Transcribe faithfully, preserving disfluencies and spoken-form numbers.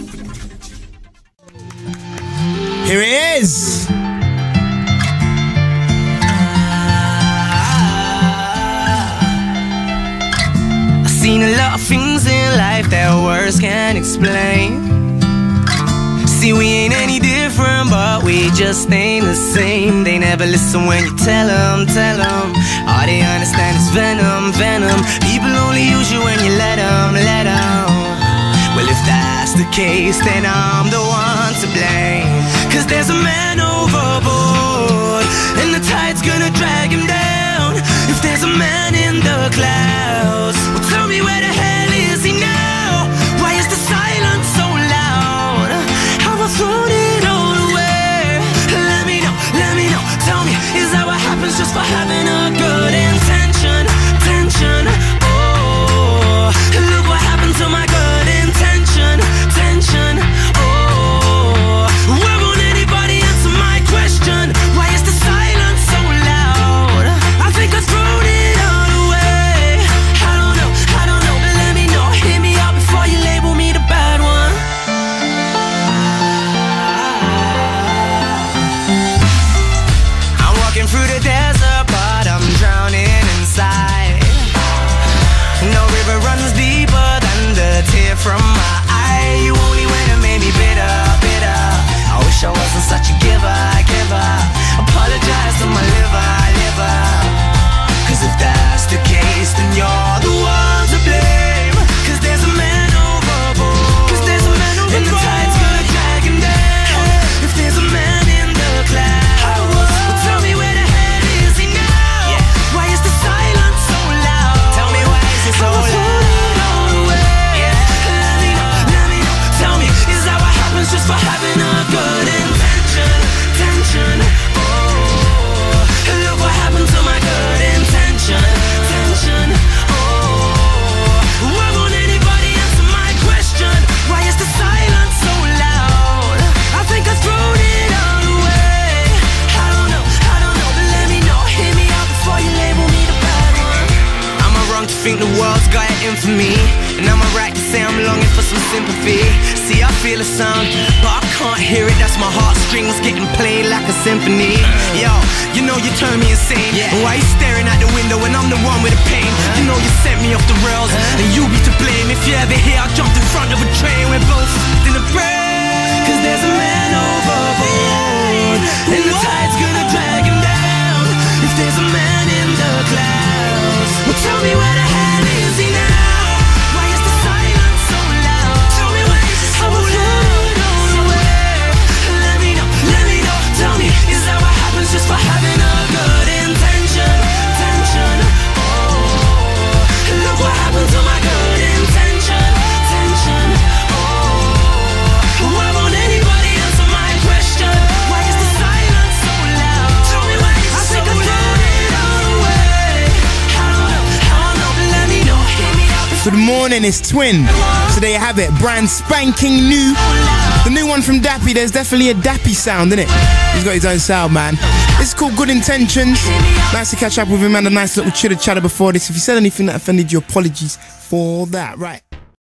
Here it is. I've seen a lot of things in life that words can't explain. See, we ain't any different, but we just ain't the same. They never listen when you tell them, tell them. All they understand is venom, venom. People only use you when you let them, let them. Well, if that's the case, then I'm the one to blame. Cause there's a man overboard, and the tide's gonna drag him down. If there's a man in the clouds, well, tell me where the hell is he now? Why is the silence so loud? Have I thrown it all away? Let me know, let me know. Tell me, is that what happens just for having a good intention? Tension, oh, look what happened to my good intention. Tension, oh, why won't anybody answer my question? Why is the silence so loud? I think I've thrown it all away. I don't know, I don't know, but let me know. Hit me up before you label me the bad one. I'm walking through the desert, but I'm drowning inside. No river runs deeper than the tear from my eye. You only went and made me bitter, bitter. I wish I wasn't such a giver, giver. Apologize to my liver, liver. Cause if that's the case, then you're the one to blame. Cause there's a man overboard, Cause there's a man overboard, and the tide's gonna drag him down. If there's a man in the clouds, well, tell me where the hell is he now? Why is the silence so loud? Tell me why is it so loud? Just for having a good intention, tension, oh, look what happened to my good intention, tension, oh, why won't anybody answer my question? Why is the silence so loud? I think I've thrown it all away. I don't know, I don't know, but let me know. Hit me out before you label me the bad one. Am I wrong to think the world's got it in for me? And am I right to say I'm longing for some sympathy? See, I feel a sound, but I can't hear it. That's my heartstrings getting played like a symphony. Yo, you know you turn me insane. Why you staring at the window when I'm the one with the pain? You know you sent me off the rails, and you be to blame. If you ever hear I jumped in front of a train, we're both in the brain. Cause there's a man overboard, and the tide's gonna drag him down. If there's a man in the clouds, well, tell me where the hell is he now? Just for having a good intention, tension, oh, look what happened to my good intention, tension, oh, why won't anybody answer my question? Why is the silence so loud? Tell me why is it so loud? I think I've thrown it all away. I don't know, I don't know, but let me know. Hear me out. Good morning, it's Twin. So there you have it, brand spanking new. The new one from Dappy, there's definitely a Dappy sound, innit? He's got his own sound, man. It's called Good Intentions. Nice to catch up with him, man. A nice little chitter chatter before this. If you said anything that offended you, apologies for that. Right.